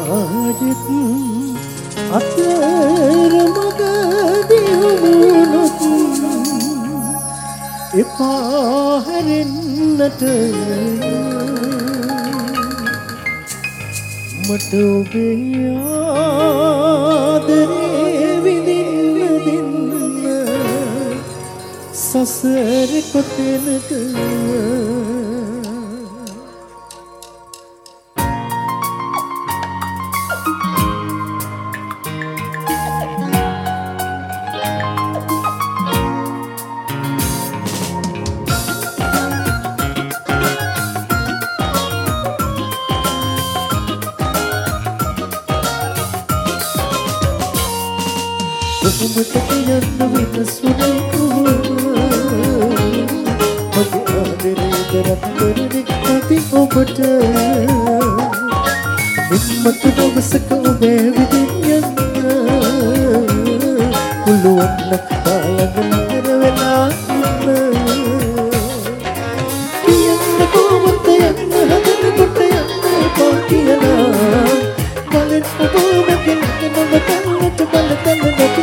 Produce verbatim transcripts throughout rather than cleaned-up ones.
ආයෙත් අතර මගදී වුණොත් එපා හැරෙන්නට මට ඔබේ ආදරේ විඳින්න දෙන්න සසර කොතැනක ඔබට කියන්න විනසුනේ මගේ ආදරේ දරත් කරන්නේ නැති ඔබට විස්මත දවසක ඔබේ විදින්න පුළුවන් කාලයක් කර වෙලා කියන්න කොහොමද යන්න හදනකොට යන්න එපා කියලා කලින් ඔබ මගෙන් නොව කන්නට බල තල නැති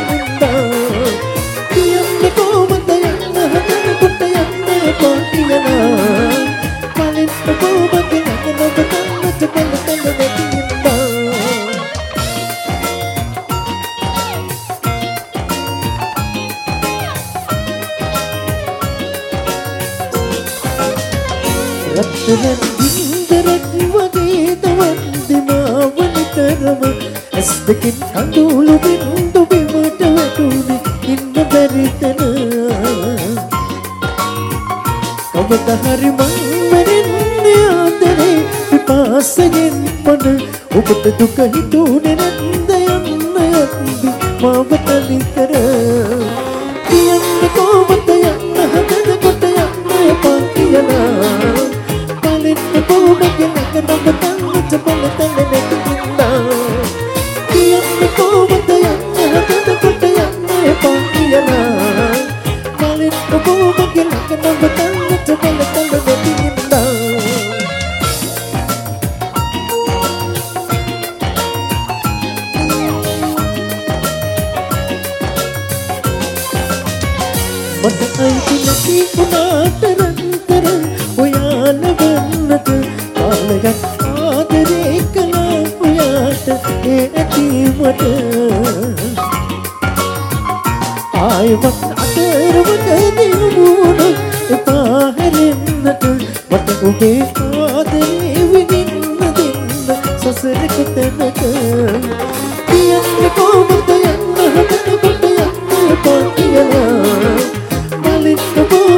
රත්තරන් ගින්දරක් වගේ තවත් දිමාව නිතරම ඇස් දෙකින් අඳුළු බින්දු බිමට වැටුනේ ඉන්න බැරි තැන ඔබට හරි මං මැරෙන්නේ ආදරේ පිපාසයෙන් මන ඔබට දුක හිතුනේ නැද්ද යන්න යද්දි මාව තනි කර කියන්න කොහොමද යන්න හදනකොට යන්න එපා කියලා මට අයිති නැති වුණාට රන්තර ඔයාල වන්නට කාලයක් ආදරේ කළා ඔයාට ඒ ඇතිවට ආයවත් අතරවකදී වුණොත් එපා හැරෙන්නට මට ඔබේ ආදරේ විඳින්න දෙන්න සසර කොතැනක කියන්නේ කොහොමද යන්න හදනකොට යන්න එපා කියලා Come